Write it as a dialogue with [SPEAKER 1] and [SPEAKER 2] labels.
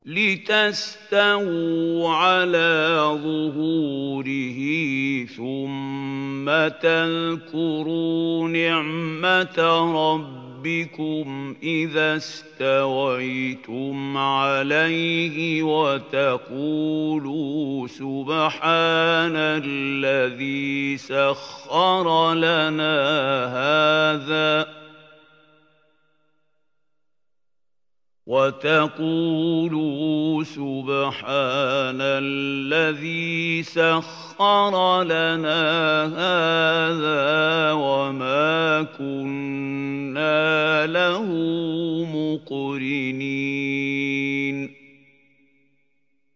[SPEAKER 1] لِتَسْتَوُوا عَلَىٰ ظُهُورِهِ ثُمَّ تَذْكُرُوا نِعْمَةَ رَبِّكُمْ إِذَا اسْتَوَيْتُمْ عَلَيْهِ وَتَقُولُوا سُبْحَانَ الَّذِي سَخَّرَ لَنَا هَٰذَا وَمَا كُنَّا لَهُ مُقْرِنِينَ